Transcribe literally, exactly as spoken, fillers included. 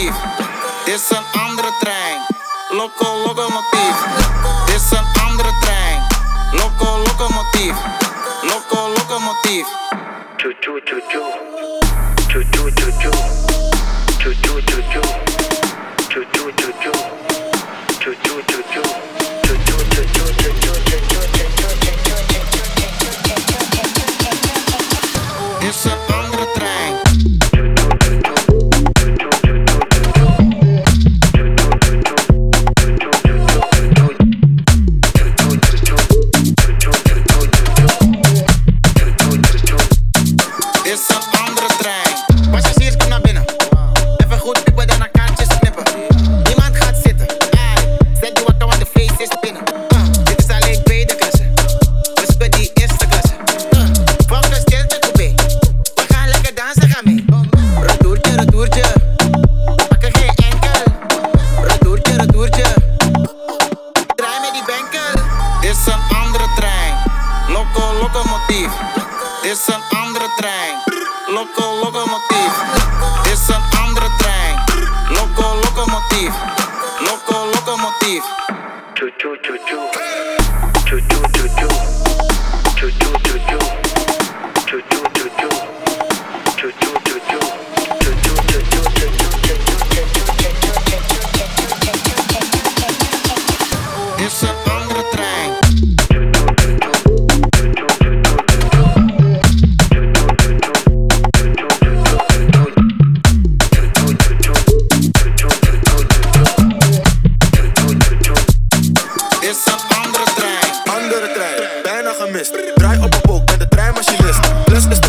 locomotief. Dit is een andere trein. Loco, locomotief. Dit is een andere trein. Loco, locomotief. Loco, locomotief. Choo choo choo choo. Choo choo choo choo. Choo choo choo choo. Choo choo choo choo. Choo choo choo choo. Choo choo choo choo. Choo choo choo choo. Dit is een andere trein. Dit is een andere trein. Passagiers, kom naar binnen. Even goed piepen, dan naar kaartjes knippen. Niemand gaat zitten. Ai, zet die wakker, want de feest is binnen. Uh, dit is alleen tweede klasse. We zoeken die eerste klasse. Uh, volg de stilte, coupé. We gaan lekker dansen, ga mee. Retourtje, retourtje. We pakken geen enkel. Retourtje, retourtje. Draai met die benkel. Dit is een andere trein. Loco, locomotief. Dit is een andere trein. Loco, locomotief. Dit is een andere trein. Loco, locomotief. Loco, locomotief. Choo choo choo choo. Choo choo choo choo. Choo choo choo choo. Choo choo choo choo. Choo choo choo choo. Choo choo choo choo. Dit is een andere trein. Dit is een andere trein. Andere trein, bijna gemist. Draai op een boek met de treinmachinist. Plus is